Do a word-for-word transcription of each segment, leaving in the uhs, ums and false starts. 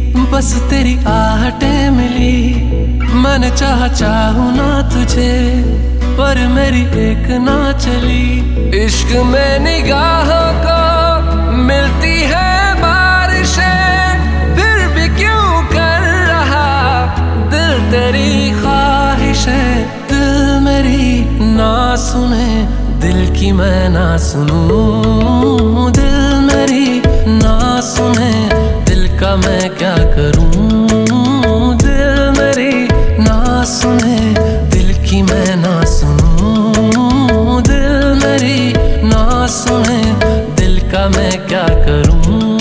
बस तेरी आहटें मिली। मैंने चाहा चाहूं ना तुझे, पर मेरी एक ना चली। इश्क में निगाहों को मिलती है बारिशें, फिर भी क्यों कर रहा दिल तेरी ख्वाहिशें। दिल मेरी ना सुने, दिल की मैं ना सुनूं। दिल मेरी ना सुने, दिल का मैं क्या करूं। दिल मेरी ना सुने, दिल की मैं ना सुनूं। दिल मेरी ना सुने, दिल का मैं क्या करूं।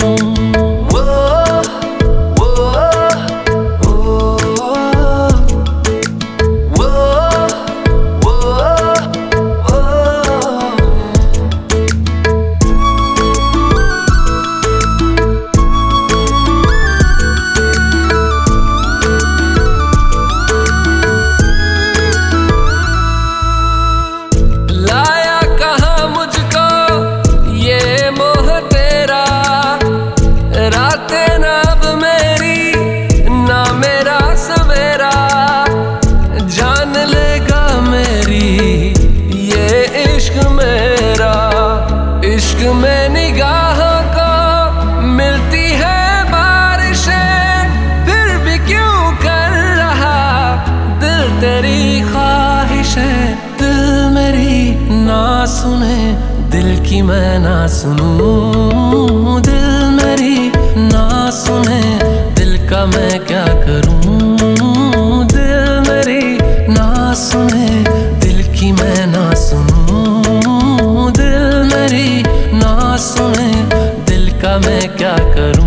इश्क में निगाहों को मिलती है बारिशें, फिर भी क्यों कर रहा दिल तेरी ख्वाहिशें। दिल मेरी ना सुने, दिल की मैं ना सुनूं। दिल मेरी ना सुने, दिल का मैं क्या करूं। दिल मेरी ना सुने, दिल की मैं ना सुनूं। दिल मेरी ना सुने, दिल का मैं क्या करूं।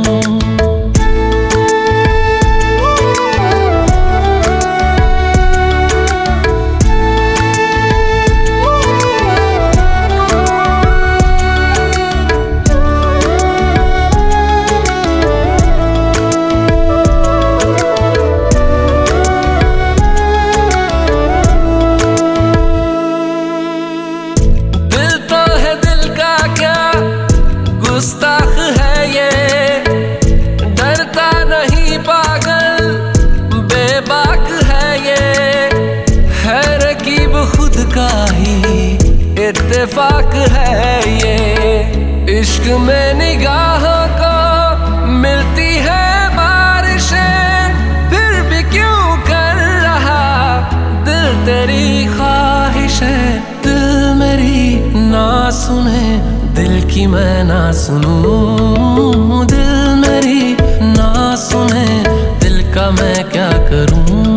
गुस्ताख है ये, डरता नहीं पागल बेबाक है ये। है रकीब खुद का ही इत्तेफाक है ये। इश्क में निगाहों को मिलती है बारिशें, फिर भी क्यों कर रहा दिल तेरी ख्वाहिशें। दिल मेरी ना सुने, दिल की मैं ना सुनूं। दिल मेरी ना सुने, दिल का मैं क्या करूं।